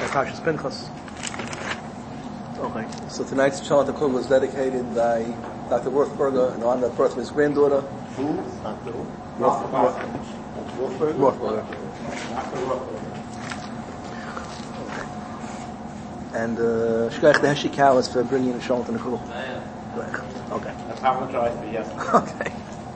Parshas Pinchas. Okay. So tonight's Shalom Takun was dedicated by Dr. Rothberger in honor of the birth of his granddaughter. Who? Dr. Rothberger. Rothberger. And Shkach the Heshi Kalas for bringing the Shalom Takun. Okay. That's how much I for yesterday.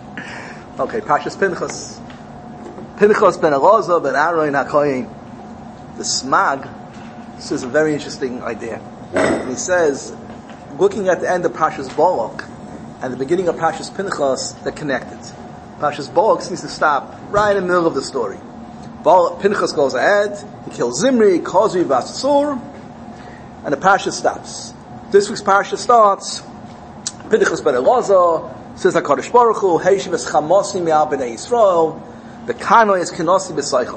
Okay, Parshas Pinchas. Pinchas ben Elazar ben Aaron HaKohen. The Smag says a very interesting idea. And he says, looking at the end of Parshas Balak and the beginning of Parshas Pinchas, they're connected. Parshas Balak seems to stop right in the middle of the story. Pinchas goes ahead, he kills Zimri, Kozri, Vassur, and the Parsha stops. This week's Parsha starts, Pinchas ben Elazar says HaKadosh Baruch Hu, Heishim es Chamosi mi'al b'nei Yisrael, the Kanoi is Kenosi b'Seicham.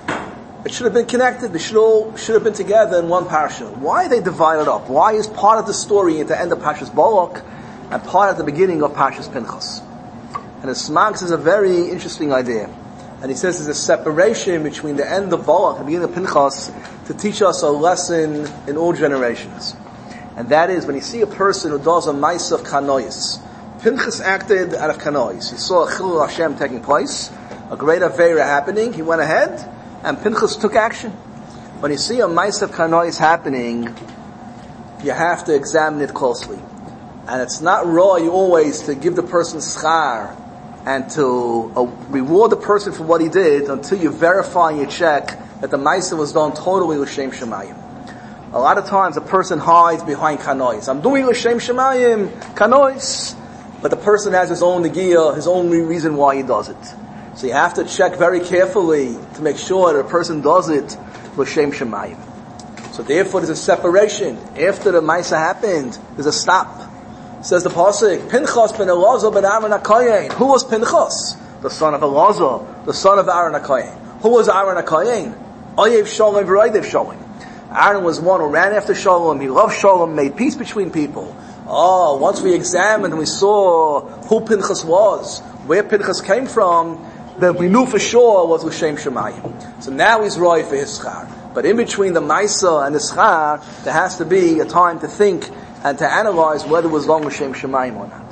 It should have been connected. They should have been together in one parsha. Why are they divided up? Why is part of the story at the end of Parshas Balak and part at the beginning of Parshas Pinchas? And the Smag says a very interesting idea. And he says there's a separation between the end of Balak and the beginning of Pinchas to teach us a lesson in all generations. And that is when you see a person who does a ma'aseh of kanois. Pinchas acted out of kanois. He saw a Chilul Hashem taking place, a great Aveira happening. He went ahead, and Pinchas took action. When you see a ma'aseh of kanois happening, you have to examine it closely. And it's not raw always to give the person schar and to reward the person for what he did until you verify and you check that the ma'aseh was done totally l'shem shemayim. A lot of times a person hides behind kanois. I'm doing l'shem shemayim, kanois. But the person has his own negiyah, his own reason why he does it. So you have to check very carefully to make sure that a person does it l'shem shemayim. So therefore there's a separation. After the ma'aseh happened, there's a stop. Says the pasuk, Pinchas ben Elazar ben Aaron HaKohen. Who was Pinchas? The son of Elazar, the son of Aaron HaKohen. Who was Aaron HaKohen? Oyev Shalom v'Roidev Shalom. Aaron was one who ran after Shalom. He loved Shalom, made peace between people. Once we examined and we saw who Pinchas was, where Pinchas came from, then we knew for sure was l'shem shemayim. So now he's roy for his schar. But in between the ma'aseh and the schar, there has to be a time to think and to analyze whether it was long l'shem shemayim or not.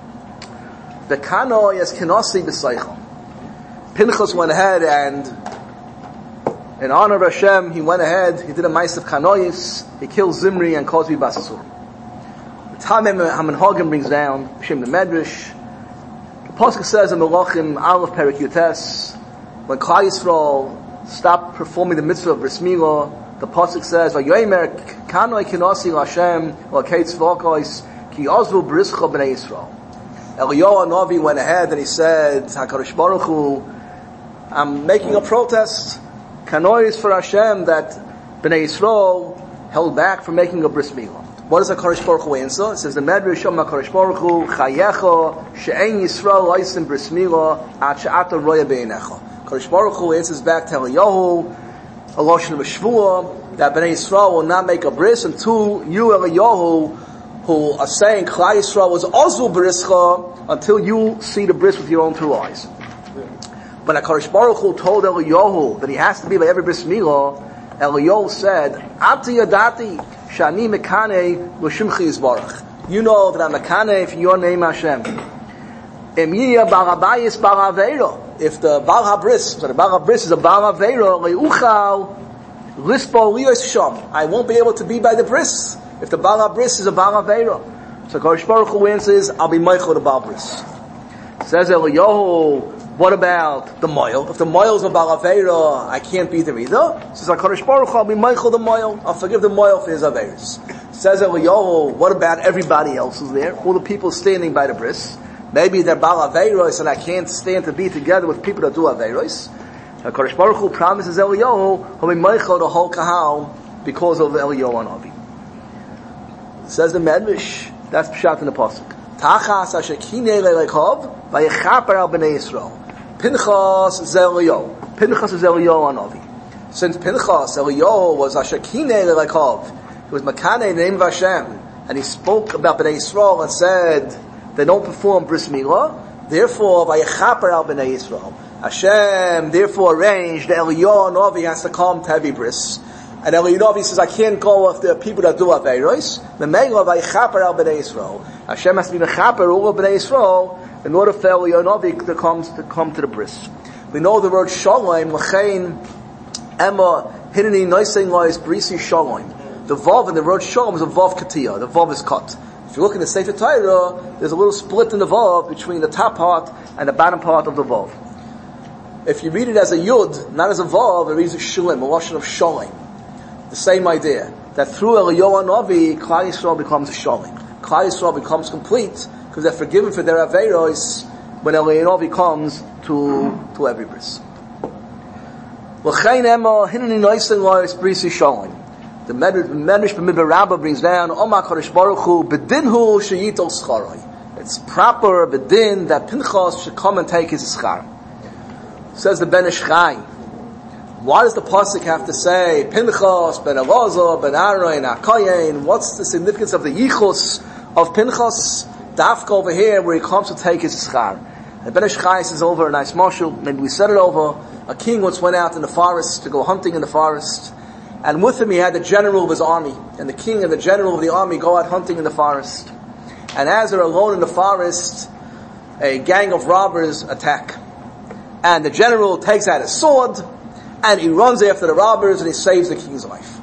The kanoi is kenosi b'seichel. Pinchas went ahead and, in honor of Hashem, he went ahead, he did a ma'aseh of kanois, he killed Zimri and Kozbi Basasur. The Tamim HaMenhagim brings down, Shem the Medrash, the Pasuk says in Melachim Aleph Perek Yutes, when Klal Yisrael stopped performing the mitzvah of Bris Milah, the Pasuk says, "Vayomer kanoi kinasi l'Hashem l'keitz v'alkois ki azvu brischa b'nei Yisrael." Eliyahu Hanavi went ahead and he said, "HaKadosh Baruch Hu, I'm making a protest. Kanoi is for Hashem that b'nei Yisrael held back from making a Bris Milah." What does HaKadosh Baruch Hu answer? It says, the Medrash Shom HaKadosh Baruch Hu, Chayecha, She'en Yisrael Leisim Bris Milah, Ad She'ata Roya Be'enecha. HaKadosh Baruch Hu answers back to Eliyahu, Aloshon B'Shvuah, that Bnei Yisrael will not make a bris until you, Eliyahu, who are saying Klal Yisrael was Ozul Brischa, until you see the bris with your own two eyes. But HaKadosh Baruch Hu told Eliyahu that he has to be by every Bris Milah. Eliyahu said, Ati Yadati, Shani Mekane, L'Shimchi Yisbarach. You know that I'm Mekane for your name Hashem. Emiya Barabayis Baraveira. If the Baal HaBris, so the Baal HaBris is a Baal HaVeira, Le'uchal, Lispo Liyos Shom. I won't be able to be by the bris if the Baal HaBris is a Baal HaVeira. So Kadosh Baruch Hu answers, I'll be Meichel the Baal Bris. Says Eliyahu, what about the Moil? If the Moil is a Baal HaVeira, I can't be there either. Says Kadosh Baruch Hu, I'll be Meichel the Moil. I'll forgive the Moil for his Averis. Says Eliyahu, what about everybody else who's there? All the people standing by the bris? Maybe they're Baal Aveiros and I can't stand to be together with people that do Aveiros. HaKadosh Baruch Hu promises Eliyahu, he'll be Meichel the whole Kahal because of Eliyahu Hanavi. Says the Medrash, that's Pshat in the Pasuk. Tachas ha-shekinei le'lekov vayechaper al b'nei Yisrael. Pinchas is Eliyahu. Pinchas is Eliyahu Hanavi. Since Pinchas, Eliyahu was ha-shekinei le'lekov, he was Makaneh in the name of Hashem, and he spoke about b'nei Yisrael and said, they don't perform Bris Milah, therefore, vayechaper al b'nei Yisrael. Hashem therefore arranged that Eliyahu Hanavi has to come to heavy bris. And Eliyahu says, I can't go with the people that do Aveiros. Hashem has to be mechaper all of Bnei Yisrael in order for Eliyahu to come to the bris. We know the word Shalom, L'chein, Emma, Hineni, Noising Lois, Brisi, Shalom. The Vav in the word Shalom is a Vav Katia. The Vav is cut. If you look in the Sefer Torah, there's a little split in the Vav between the top part and the bottom part of the Vav. If you read it as a Yud, not as a Vav, it reads a Shulim, a Lashon of Shalom. The same idea, that through Eliyahu Navi, Klal Yisrael becomes a Shalom. Klal Yisrael becomes complete, because they're forgiven for their Aveiros when Eliyahu Navi comes to every bris. L'chein Emma, Hineni Noising Lois, Brisi, Shalom. The Medrash B'Midbar Rabbah brings down, Omar Kadosh Baruch Hu, B'dinhu sheyitol schoroi. It's proper, B'din, that Pinchas should come and take his schar. Says the Ben Ish Chai, why does the pasuk have to say Pinchas, Ben Elazar, Ben Aaron, Akayin? What's the significance of the yichus of Pinchas? Dafka over here where he comes to take his schar. And Ben Ish Chai says over a nice mashal, maybe we said it over, a king once went out in the forest to go hunting in the forest, and with him he had the general of his army, and the king and the general of the army go out hunting in the forest. And as they're alone in the forest, a gang of robbers attack. And the general takes out his sword, and he runs after the robbers, and he saves the king's life.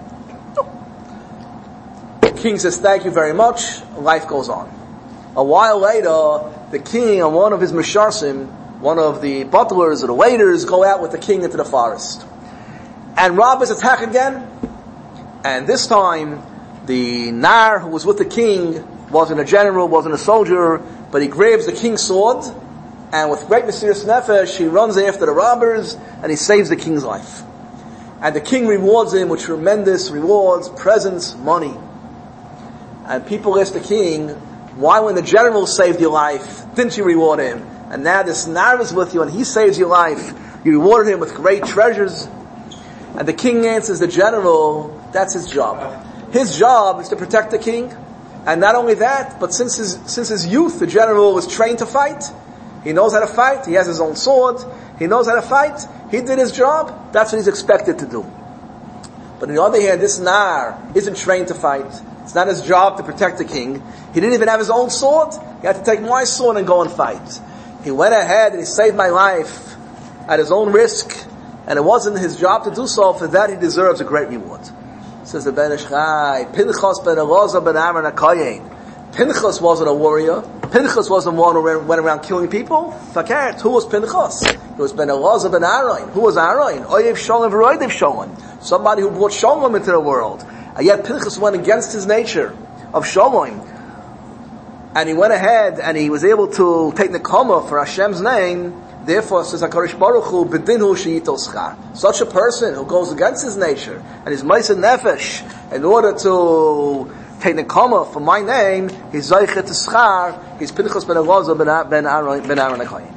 The king says, thank you very much, life goes on. A while later, the king and one of his misharsim, one of the butlers or the waiters, go out with the king into the forest. And robbers attack again, and this time, the Nar who was with the king wasn't a general, wasn't a soldier, but he grabs the king's sword, and with great mysterious nefesh, he runs after the robbers, and he saves the king's life. And the king rewards him with tremendous rewards, presents, money. And people ask the king, why when the general saved your life, didn't you reward him? And now this Nar is with you, and he saves your life, you rewarded him with great treasures. And the king answers the general, that's his job. His job is to protect the king. And not only that, but since his youth, the general was trained to fight. He knows how to fight. He has his own sword. He knows how to fight. He did his job. That's what he's expected to do. But on the other hand, this Nar isn't trained to fight. It's not his job to protect the king. He didn't even have his own sword. He had to take my sword and go and fight. He went ahead and he saved my life at his own risk. And it wasn't his job to do so. For that, he deserves a great reward. Says the Ben Ish Chai, Pinchas ben Elazar ben Aaron HaKohen. Pinchas wasn't a warrior. Pinchas wasn't one who went around killing people. Fakert, who was Pinchas? It was Ben Elazar ben Aaron. Who was Aaron? Oyev Shalom v'roidev Shalom. Somebody who brought Shalom into the world. And yet Pinchas went against his nature of Shalom. And he went ahead and he was able to take the Nekama for Hashem's name. Therefore, says HaKadosh Baruch Hu, B'dinhu sheyitol schar. Such a person who goes against his nature and his ma'aseh nefesh in order to take the Nekama for my name, he's Zaychet to schar, he's Pinchas ben Elazar ben Aaron HaKohen.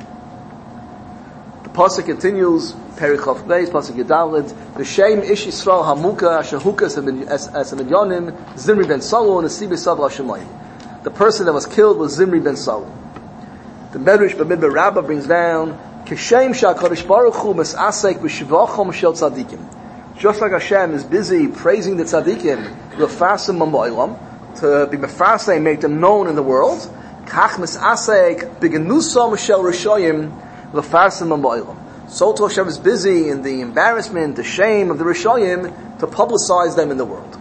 The pasuk continues, Perichov Beis, pasuk Yedalid, V'shem ish Yisrael hamuka asher hukas as a midyanim, Zimri ben Saul, Nasi b'sav l'Hashemayim. The person that was killed was Zimri ben Saul. The Medrash B'Midbar Rabbah brings down, Kishem sha'kadosh baruch hu mis'asek b'shivachom shel tzadikim. Just like Hashem is busy praising the tzadikim, l'fasim ma'olam, to be mefarse, make them known in the world, kach mis'asek b'genusam shel rishoyim, l'fasim ma'olam. So too Hashem is busy in the embarrassment, the shame of the rishoyim, to publicize them in the world.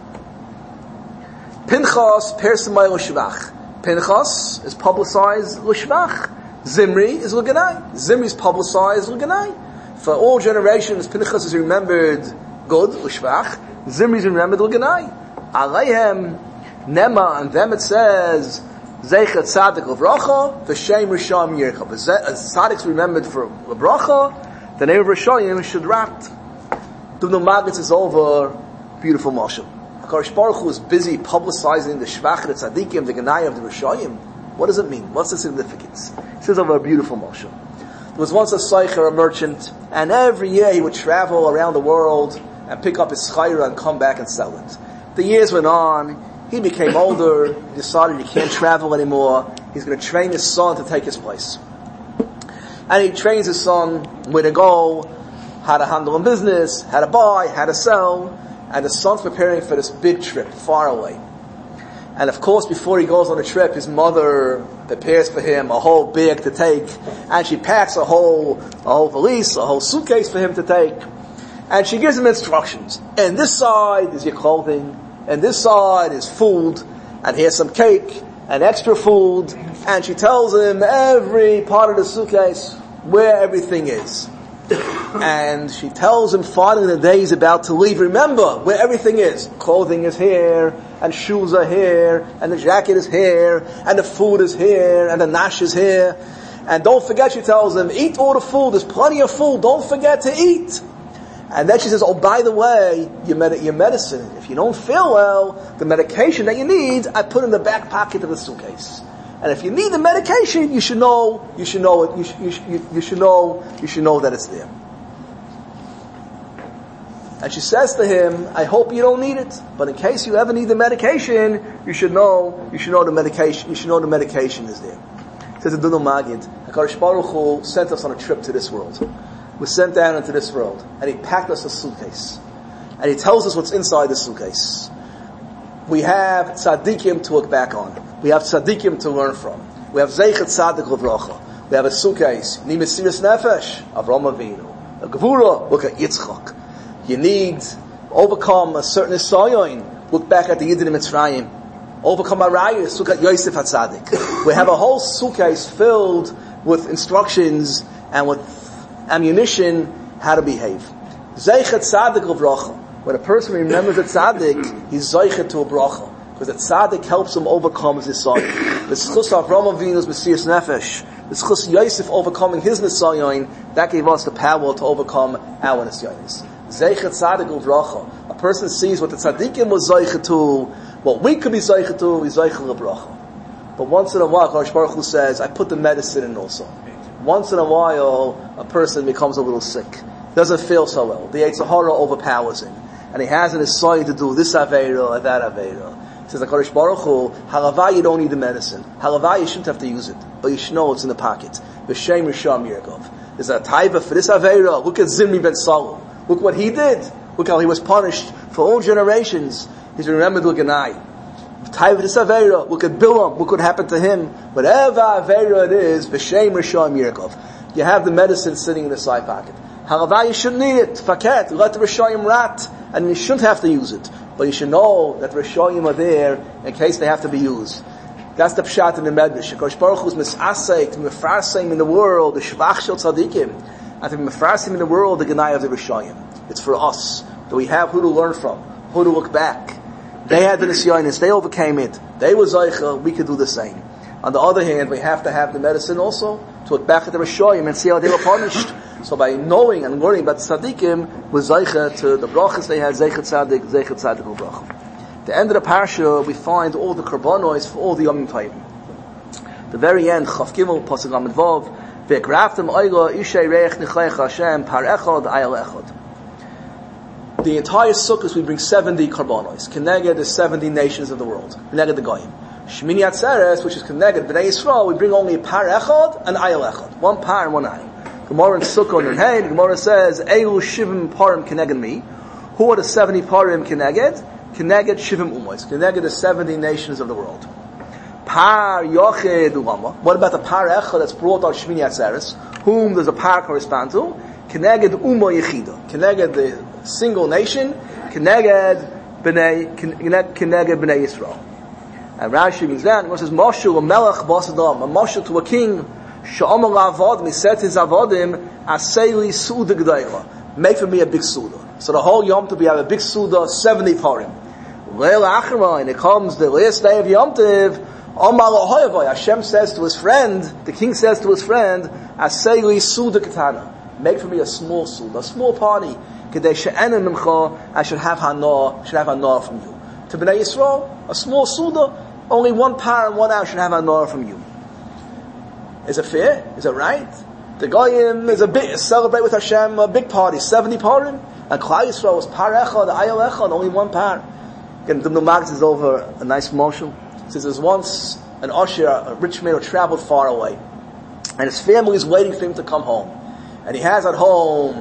Pinchas persamay l'shvach. Pinchas is publicized l'shvach. Zimri is l'ganai. Zimri is publicized l'ganai. For all generations, Pinchas is remembered good, l'shvach. Zimri is remembered l'ganai. Aleihem, Nema, and them it says, Zeichet Tzadik l'vracha, V'shem Rishayim Yircha. Tzadik's remembered for l'bracha, the name of Rishayim should rat. Duvnu Maggitz is over, beautiful mashal. HaKadosh Baruch Hu is busy publicizing the shvach, the tzadikim, the ganai of the Rishayim. What does it mean? What's the significance? It says over a beautiful mashal. There was once a seicher, a merchant, and every year he would travel around the world and pick up his chayra and come back and sell it. The years went on, he became older, he decided he can't travel anymore, he's going to train his son to take his place. And he trains his son where to go, how to handle a business, how to buy, how to sell, And the son's preparing for this big trip, far away. And of course, before he goes on the trip, his mother prepares for him a whole bag to take, and she packs a whole valise, a whole suitcase for him to take, and she gives him instructions. And this side is your clothing, and this side is food, and here's some cake, and extra food, and she tells him every part of the suitcase, where everything is. And she tells him finally the day he's about to leave, remember where everything is. Clothing is here, and shoes are here, and the jacket is here, and the food is here, and the nash is here. And don't forget, she tells him, eat all the food, there's plenty of food, don't forget to eat. And then she says, oh, by the way, your medicine, if you don't feel well, the medication that you need, I put in the back pocket of the suitcase. And if you need the medication, you should know that it's there. And she says to him, I hope you don't need it, but in case you ever need the medication, you should know the medication is there. It says in Dunul Magid, HaKadosh Baruch Hu sent us on a trip to this world. We sent down into this world, and He packed us a suitcase. And He tells us what's inside the suitcase. We have tzaddikim to look back on. We have tzaddikim to learn from. We have zeichet tzaddik l'vracha. We have a suitcase. You need Mesiras Nefesh, Avraham Avinu. A gevura, look at Yitzchak. You need overcome a certain Nisayon. Look back at the Yidden in Mitzrayim. Overcome Arayos. Look at Yosef HaTzadik. We have a whole suitcase filled with instructions and with ammunition how to behave. Zeichet tzaddik l'vracha. When a person remembers a tzaddik, he's zeichet to a bracha. Because the tzaddik helps him overcome his Nisayon. The schus of Avraham Avinu's Mesiras Nefesh. The schus Yosef overcoming his Nisayon. That gave us the power to overcome our Nisayonis. Zeichet tzaddik l'vracha. A person sees what the tzaddikim was zeichet to, what we could be zeichet to, is zeichet l'bracha. But once in a while, HaKadosh Baruch Hu says, I put the medicine in also. Once in a while, a person becomes a little sick. Doesn't feel so well. The Yetzer Hara overpowers him. And he has in his soul to do this Aveira or that Aveira. He says, HaKadosh Baruch Hu, Halavai, you don't need the medicine. Halavai, you shouldn't have to use it. But you should know it's in the pocket. V'shem Risham Yerkov. There's a taiva for this Aveira. Look at Zimri ben Saul. Look what he did. Look how he was punished for all generations. He's remembered with Ganai. Taiva this Aveira. Look at Bilam. Look what happened to him. Whatever Aveira it is, V'shem Risham Yerkov. You have the medicine sitting in the side pocket. Halavai, you shouldn't need it. Faket. Let the Rishayim rat. And you shouldn't have to use it. But you should know that Rishayim are there in case they have to be used. That's the pshat in the Medrash. HaKadosh Baruch Hu is misasek, mefarsim in the world, the shvach shel tzadikim. And to be mefarsim in the world, the Ganai of the Rishayim. It's for us. That we have who to learn from. Who to look back. They had the Nisyanis. They overcame it. They were Zaycha. We could do the same. On the other hand, we have to have the medicine also to look back at the Rishayim and see how they were punished. So by knowing and learning about tzaddikim, was Zaycha to the brachas they had, zeichet tzaddik l'bracha. At the end of the parsha, we find all the karbanos for all the Yomim Tovim. The very end, Chaf Gimel, Pasuk Lamed Vav, V'ekraftem oila ishay reich nichleich Hashem par echad ayal echad. The entire sukkahs we bring 70 karbanos. Keneged the 70 nations of the world. Keneged the Goyim. Shmini Atzeres, which is Keneged B'nai Yisrael, we bring only par echad and ayal echad. One par and one ayal. Gemara in Sukkah on Hey, the Gemara says, Eilu Shivim Parim Keneged me. Who are the 70 Parim Keneged? Keneged Shivim Umois. Keneged the 70 nations of the world. Par Yochid Ulama. What about the Par Echad that's brought on Shmini Atzeres? Whom does a par correspond to? Keneged Uma Yechida. Keneged the single nation. Keneged B'nai Yisrael. And Rashi brings down, it says, Moshe Melech Basadam. A Moshe to a king. Sha'amar la'avodim, he said to his avodim, Aseli Suda G'daycha. Make for me a big Suda. So the whole Yom Tov, we have a big Suda, 70 parim. Leil Acharain, it comes the last day of Yom Tov, Amar L'hoyavoy, Hashem says to his friend, the king says to his friend, Aseli Suda Katana. Make for me a small Suda, a small party. Kedei she'enem mimcha, I should have hanor from you. To B'nai Yisrael, a small Suda, only one par and 1 hour should have hanor from you. Is it fair? Is it right? The Goyim is celebrate with Hashem, a big party, 70 parim. And Klal Yisrael was par echad, ayal echad, only one par. Again, the Magz is over a nice motion. It says there's once an usher, a rich man who traveled far away. And his family is waiting for him to come home. And he has at home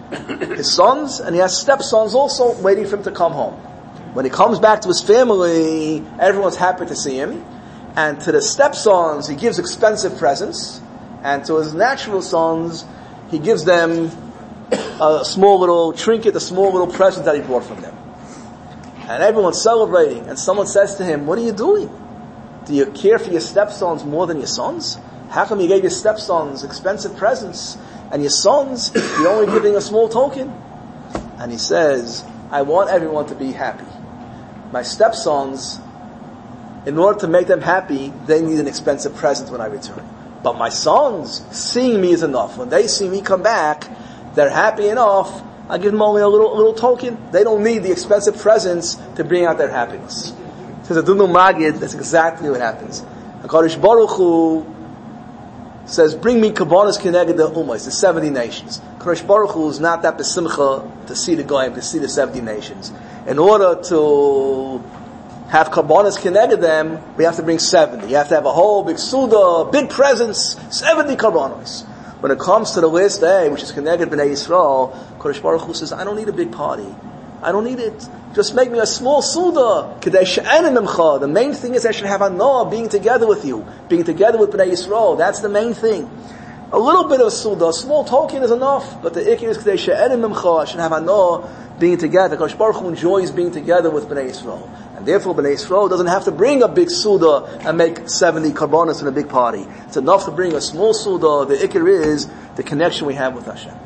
his sons, and he has stepsons also waiting for him to come home. When he comes back to his family, everyone's happy to see him. And to the stepsons, he gives expensive presents. And to his natural sons, he gives them a small little trinket, a small little present that he brought from them. And everyone's celebrating. And someone says to him, what are you doing? Do you care for your stepsons more than your sons? How come you gave your stepsons expensive presents, and your sons, you're only giving a small token? And he says, I want everyone to be happy. My stepsons, in order to make them happy, they need an expensive present when I return. But my sons, seeing me is enough. When they see me come back, they're happy enough. I give them only a little token. They don't need the expensive presents to bring out their happiness. Says Adunu Magid, that's exactly what happens. HaKadosh Baruch Hu says, bring me Kabbalas Keneged the Ummahs, the 70 nations. HaKadosh Baruch Hu is not that besimcha to see the Goyim, to see the 70 nations. In order to have Kabbalas Keneged them, we have to bring 70. You have to have a whole big Suda, big presents, 70 Kabbalas. When it comes to the list A, which is Keneged B'nai Yisrael, HaKadosh Baruch Hu says, I don't need a big party. I don't need it. Just make me a small Suda. The main thing is I should have Anah, being together with you. Being together with B'nai Yisrael. That's the main thing. A little bit of Suda, a small token is enough. But the Ikir is I should have Anah, being together. HaKadosh Baruch Hu enjoys being together with B'nai Yisrael. And therefore B'nai Yisrael doesn't have to bring a big Suda and make 70 Karbanos in a big party. It's enough to bring a small Suda. The Ikir is the connection we have with Hashem.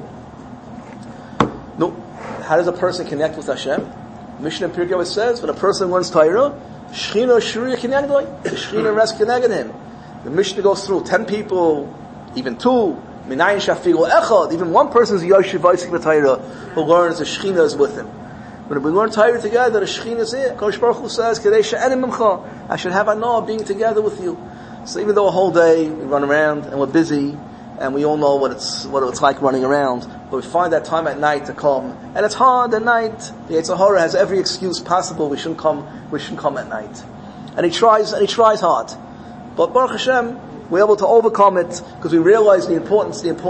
No. How does a person connect with Hashem? Mishnah Pirkei Avos says, when a person learns Torah, Shechina Shuriya Kenegdoi, the Shechina rests Keneged him. The Mishnah goes through 10 people, even 2, Minayin Shafiru Echad, even one person is Yoshiv Vayisik B'Torah, who learns the Shechina is with him. When we learn Torah together, the Shechina is here. Kodesh Baruch Hu says, Kedei She'enim Mimcha, I should have Anah being together with you. So even though a whole day we run around and we're busy, and we all know what it's like running around, but we find that time at night to come, and it's hard at night. The Yetzer Hara has every excuse possible. We shouldn't come at night, and he tries hard. But Baruch Hashem, we're able to overcome it because we realize the importance of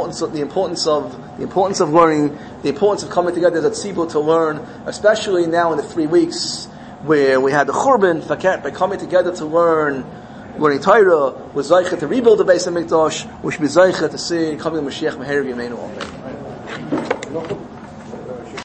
learning, the importance of coming together as a tzibur to learn, especially now in the 3 weeks where we had the Churban, by coming together to learning Torah, we're zeicha to rebuild the Beis HaMikdash, we should be zeicha to see coming Mashiach Meher B'Yameinu. Amen.